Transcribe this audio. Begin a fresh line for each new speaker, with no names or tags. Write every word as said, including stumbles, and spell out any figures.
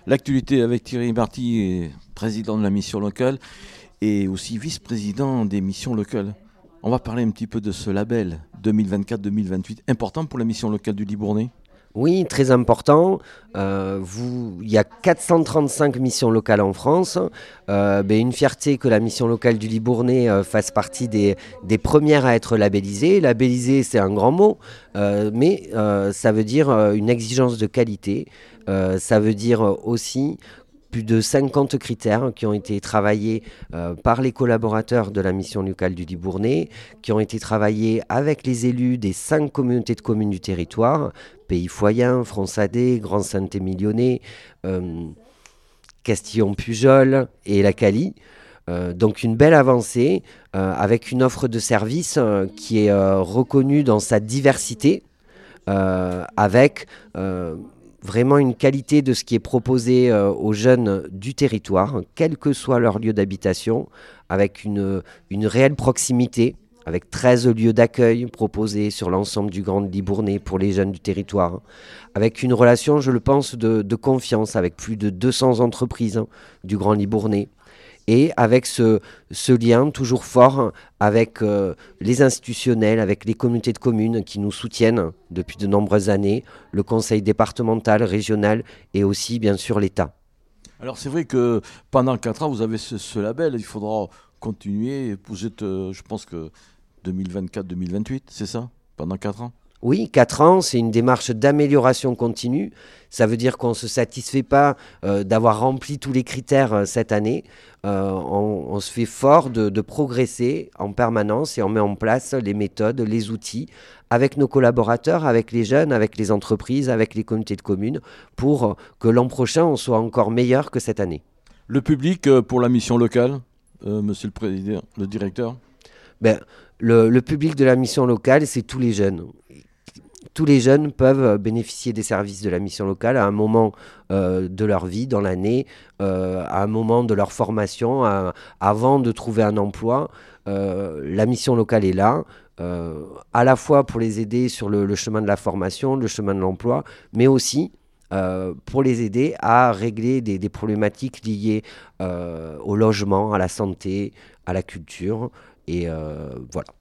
L'actualité avec Thierry Marty, président de la mission locale et aussi vice-président des missions locales. On va parler un petit peu de ce label deux mille vingt-quatre deux mille vingt-huit, important pour la mission locale du Libournais.
Oui, très important. Euh, vous, il y a quatre cent trente-cinq missions locales en France. Euh, ben, une fierté que la mission locale du Libournais euh, fasse partie des, des premières à être labellisée. Labellisée, c'est un grand mot, euh, mais euh, ça veut dire euh, une exigence de qualité. Euh, ça veut dire aussi plus de cinquante critères qui ont été travaillés euh, par les collaborateurs de la mission locale du Libournais, qui ont été travaillés avec les élus des cinq communautés de communes du territoire, Pays Foyen, Fronsadé, Grand Saint-Émilionnais, euh, Castillon-Pujol et la Cali. Euh, donc une belle avancée euh, avec une offre de service euh, qui est euh, reconnue dans sa diversité, euh, avec euh, vraiment une qualité de ce qui est proposé euh, aux jeunes du territoire, quel que soit leur lieu d'habitation, avec une, une réelle proximité, avec treize lieux d'accueil proposés sur l'ensemble du Grand Libournais pour les jeunes du territoire, avec une relation, je le pense, de, de confiance avec plus de deux cents entreprises hein, du Grand Libournais. Et avec ce, ce lien toujours fort avec euh, les institutionnels, avec les communautés de communes qui nous soutiennent depuis de nombreuses années, le conseil départemental, régional et aussi bien sûr l'État.
Alors c'est vrai que pendant quatre ans, vous avez ce, ce label, il faudra continuer. Vous êtes, euh, je pense que deux mille vingt-quatre deux mille vingt-huit, c'est ça? Pendant quatre ans?
Oui, quatre ans, c'est une démarche d'amélioration continue. Ça veut dire qu'on ne se satisfait pas euh, d'avoir rempli tous les critères euh, cette année. Euh, on, on se fait fort de, de progresser en permanence et on met en place les méthodes, les outils avec nos collaborateurs, avec les jeunes, avec les entreprises, avec les communautés de communes pour que l'an prochain, on soit encore meilleur que cette année.
Le public euh, pour la mission locale, euh, monsieur le président, le directeur?
Ben, le, le public de la mission locale, c'est tous les jeunes. Tous les jeunes peuvent bénéficier des services de la mission locale à un moment euh, de leur vie, dans l'année, euh, à un moment de leur formation, à, avant de trouver un emploi. Euh, la mission locale est là, euh, à la fois pour les aider sur le, le chemin de la formation, le chemin de l'emploi, mais aussi euh, pour les aider à régler des, des problématiques liées euh, au logement, à la santé, à la culture. Et euh, voilà.